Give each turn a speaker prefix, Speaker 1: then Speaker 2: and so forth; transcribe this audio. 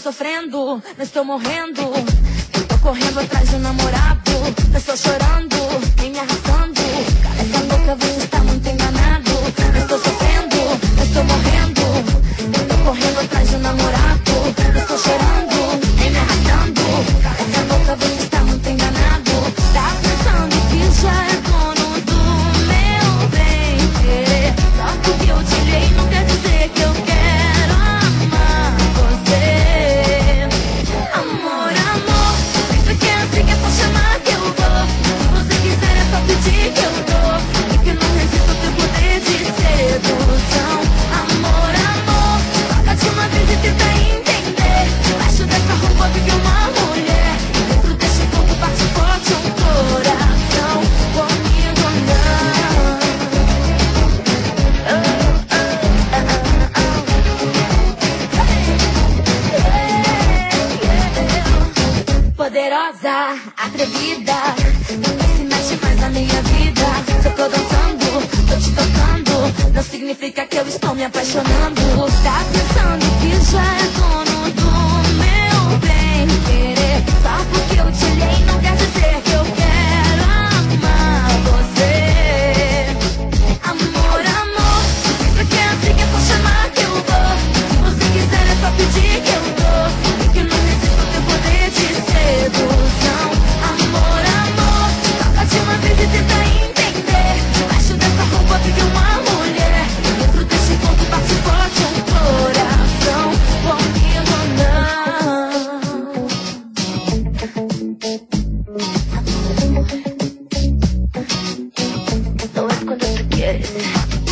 Speaker 1: sofrendo, não estou morrendo. Eu tô correndo atrás do namorado. Não estou chorando, nem me arrastando. Cara, essa louca você está muito enganado. Não estou sofrendo, não estou morrendo. Eu tô correndo atrás do namorado. Não estou chorando, nem me arrastando. Cara, essa louca você está muito enganado. Tá pensando que já é dono do meu bem querer. Só porque eu te olhei não quer dizer que eu quero amar você. Amor, amor, pensa que é assim que é só chamar que eu vou. Se você quiser é só pedir que eu dou. E que não resisto ao teu poder de sedução. Amor, amor, toca de uma vez e tenta entender. Debaixo dessa roupa vive uma mulher. Dentro desse corpo bate forte um coração. Comigo não. Poderosa, atrevida, não se mexe mais na minha vida. Se eu tô dançando, tô te tocando, não significa que eu estou me apaixonando. Tá pensando que já é dono do meu bem querer. Só porque eu te olhei não quer dizer que eu quero amar você. Amor, amor, pensa que é assim que é só chamar que eu vou. Se você quiser é só pedir que eu dou. E que não resisto ao teu poder de sedução. Amor, amor, toca de uma vez e tenta entender. Debaixo dessa roupa vive uma mulher. Dentro desse corpo bate forte um coração. Comigo não. Não é quando tu queres.